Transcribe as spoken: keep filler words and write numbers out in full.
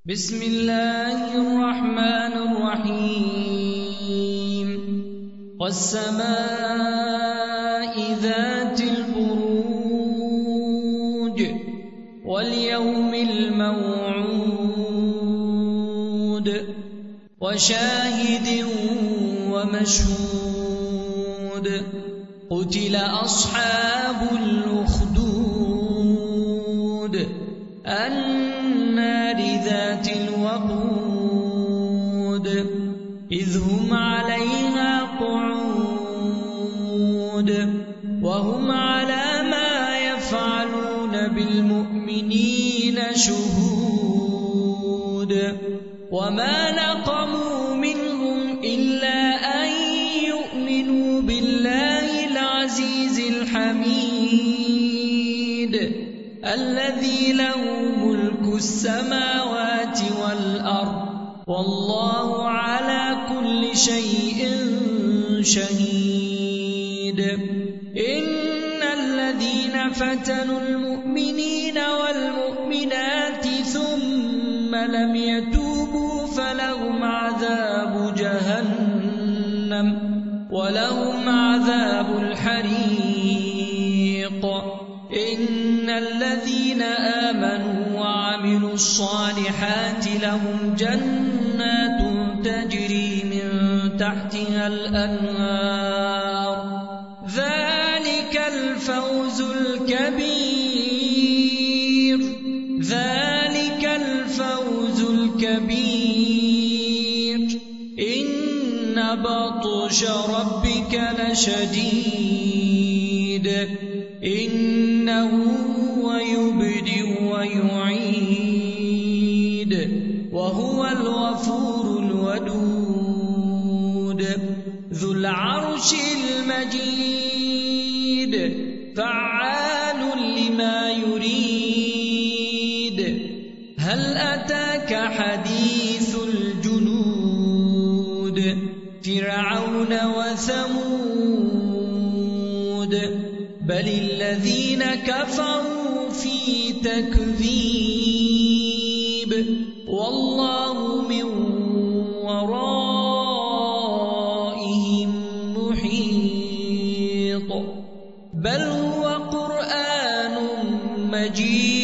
बिस्मिल्लाहिर्रहमानिर्रहीम। वस्समाइ ज़ातिल बुरूज वल्यौमिल मौऊद वशाहिदिन वमशहूद। क़ुतिल अस्हाबुल उख़्दूद अन्नारि ज़ातिल वक़ूद इज़ हुम अलैहा क़ुऊद वहुम अला मा यफ़अलून बिल्मुअ्मिनीन शुहूद। वमा नक़मू मिन्हुम इल्ला अन यु'मिनू बिल्लाहिल अज़ीज़िल हमीद الذي له ملك السماوات والأرض والله على كل شيء شهيد. إن الذين فتنوا المؤمنين والمؤمنات ثم لم يتوبوا فلهم عذاب جهنم ولهم عذاب الحريق. إن الذين آمنوا وعملوا الصالحات لهم جنات تجري من تحتها الأنهار ذلك الفوز الكبير ذلك الفوز الكبير. إن بطش ربك لشديد إنه هو يبدئ ويعيد وهو الغفور الودود ذو العرش المجيد فعال لما يريد. هل أتاك حديث الجنود فرعون وثمود بل الذين كفروا في تكذيب والله من ورائهم محيط. بل هو قرآن مجيد